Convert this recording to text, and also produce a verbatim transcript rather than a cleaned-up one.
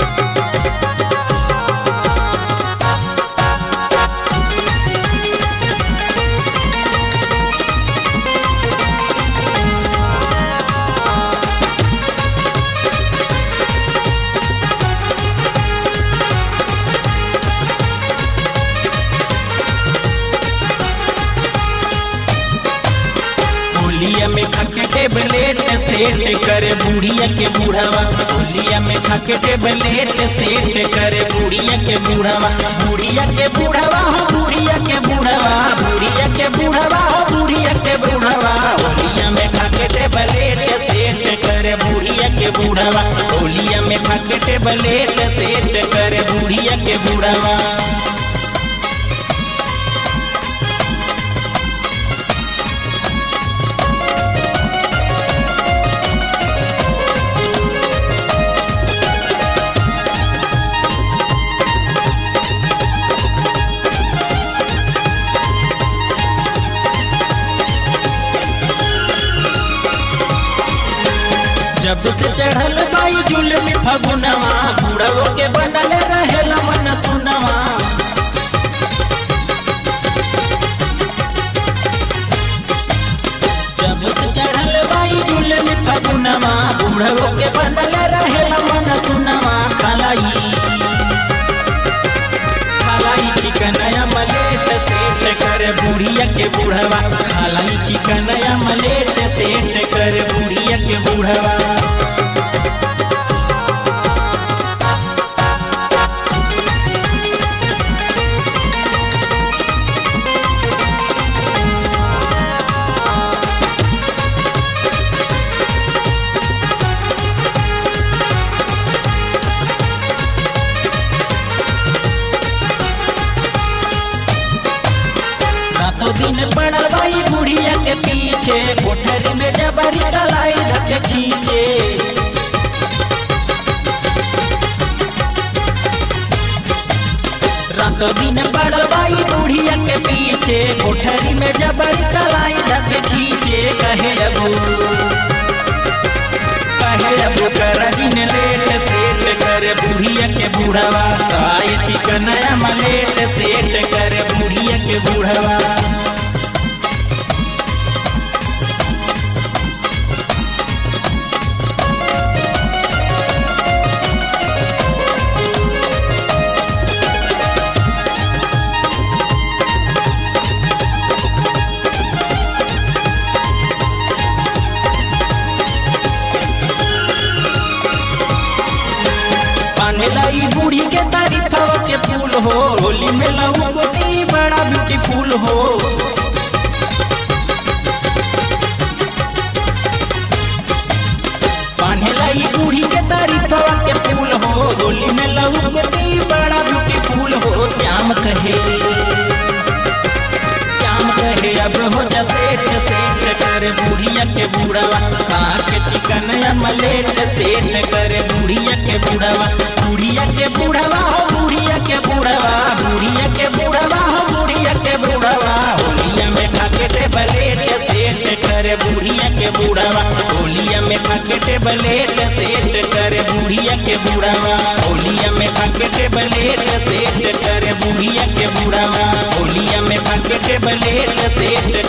होलिया में खाके टेबलेट सेट करे बुढ़िया के बूढ़ावा। होलिया में खाके टेबलेट सेट करे बुढ़िया के बूढ़ावा। बुढ़िया के बूढ़ावा हो बुढ़िया के बूढ़ावा। बुढ़िया के बूढ़ावा हो बुढ़िया के बूढ़ावा। होलिया में खाके टेबलेट सेट करे बुढ़िया के बूढ़ावा। होलिया में खाके टेबलेट सेट करे बुढ़िया के बूढ़ावा। जब से चढ़ल बाई जुल्म फगुनवा बूढ़ो के बनल रहेला मन सुनवा। जब से चढ़ल बाई जुल्म फगुनवा बूढ़ो के बनल रहेला मन सुनवा। खालाई खालाई चिकनया मलेट सेट करे बुढ़िया के बूढ़वा। खालाई चिकनया मलेट सेट करे बुढ़िया के बूढ़वा। रातों दिन पड़ल बाई बुढ़िया के पीछे कोठरी में जबरी कलाई धके खींचे। रातों दिन पड़ल बाई बुढ़िया के पीछे कोठरी में जबरी कलाई धके खींचे। कहे अबू कहे अबू करा जिन लेट सेट करे बुढ़िया के बूढ़वा। आए चिकनया मलेट सेट करे बुढ़िया के बूढ़वा। पानेलाई बूढ़ी के तारीफवा के फूल हो। होली में लहू गोती बड़ा ब्यूटीफुल हो। पानेलाई बूढ़ी के तारीफवा के फूल हो। होली में लहू गोती बड़ा ब्यूटीफुल हो। श्याम कहे श्याम कहे अब हो जा सेट सेट करे बुढ़िया के बूढ़वा। खा के चिकनया मलेट सेट करे बुढ़िया के बूढ़वा। बुढ़िया के बूढ़वा हो बुढ़िया के बूढ़वा। बुढ़िया के बूढ़वा हो बुढ़िया के बूढ़वा। होलिया में खाके टेबलेट सेट करे बुढ़िया के बूढ़वा। होलिया में खाके टेबलेट सेट करे बुढ़िया के बूढ़वा। होलिया में खाके टेबलेट सेट करे बुढ़िया के बूढ़वा। होलिया में खाके टेबलेट सेट